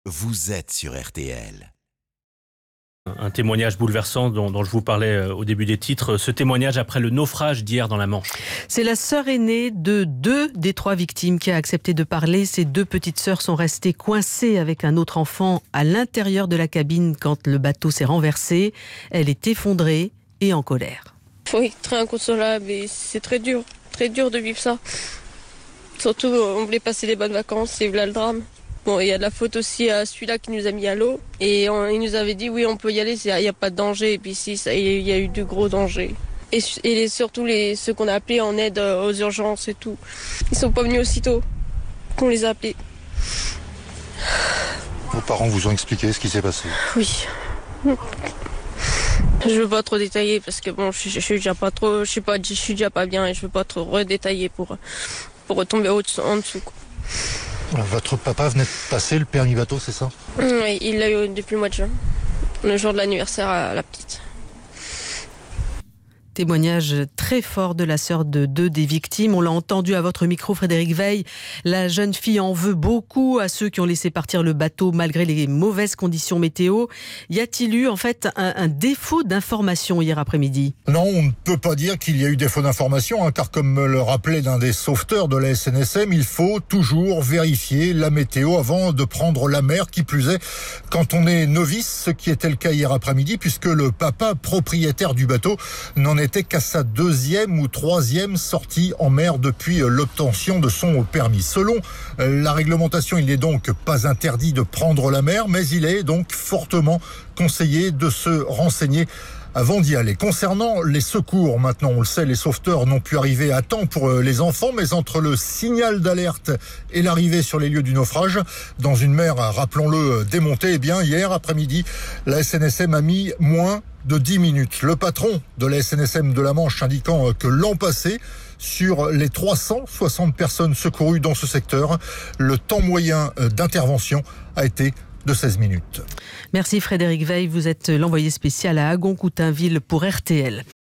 vous êtes sur RTL. Un témoignage bouleversant dont je vous parlais au début des titres. Ce témoignage après le naufrage d'hier dans la Manche. C'est la sœur aînée de 2 des 3 victimes qui a accepté de parler. Ces 2 petites sœurs sont restées coincées avec un autre enfant à l'intérieur de la cabine quand le bateau s'est renversé. Elle est effondrée et en colère. Oui, très inconsolable et c'est très dur de vivre ça. Surtout, on voulait passer des bonnes vacances et voilà le drame. Bon, il y a de la faute aussi à celui-là qui nous a mis à l'eau. Et il nous avait dit, oui, on peut y aller, il n'y a pas de danger. Et puis si, il y a eu de gros dangers. Et surtout ceux qu'on a appelés en aide aux urgences et tout. Ils sont pas venus aussitôt qu'on les a appelés. Vos parents vous ont expliqué ce qui s'est passé? Oui. Je veux pas trop détailler parce que bon, je suis déjà pas bien et je veux pas trop redétailler pour retomber en dessous, quoi. Votre papa venait de passer le permis bateau, c'est ça? Oui, il l'a eu depuis le mois de juin, le jour de l'anniversaire à la petite. Témoignage très fort de la sœur de 2 des victimes. On l'a entendu à votre micro, Frédéric Veil. La jeune fille en veut beaucoup à ceux qui ont laissé partir le bateau malgré les mauvaises conditions météo. Y a-t-il eu en fait un défaut d'information hier après-midi? Non, on ne peut pas dire qu'il y a eu défaut d'information, car comme me le rappelait l'un des sauveteurs de la SNSM, il faut toujours vérifier la météo avant de prendre la mer, qui plus est quand on est novice, ce qui était le cas hier après-midi, puisque le papa propriétaire du bateau n'en était qu'à sa 2e ou 3e sortie en mer depuis l'obtention de son permis. Selon la réglementation, il n'est donc pas interdit de prendre la mer, mais il est donc fortement conseillé de se renseigner avant d'y aller. Concernant les secours, maintenant on le sait, les sauveteurs n'ont pu arriver à temps pour les enfants, mais entre le signal d'alerte et l'arrivée sur les lieux du naufrage, dans une mer, rappelons-le, démontée, hier après-midi, la SNSM a mis moins de 10 minutes. Le patron de la SNSM de la Manche indiquant que l'an passé, sur les 360 personnes secourues dans ce secteur, le temps moyen d'intervention a été de 16 minutes. Merci Frédéric Veil, vous êtes l'envoyé spécial à Agon-Coutainville pour RTL.